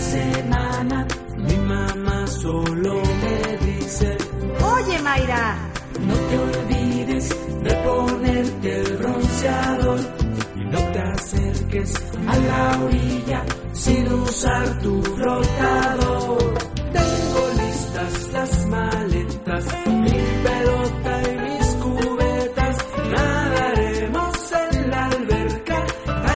semana mi mamá solo me dice: Oye, Mayra, no te olvides de ponerte el bronceador y no te acerques a la orilla sin usar tu flotador.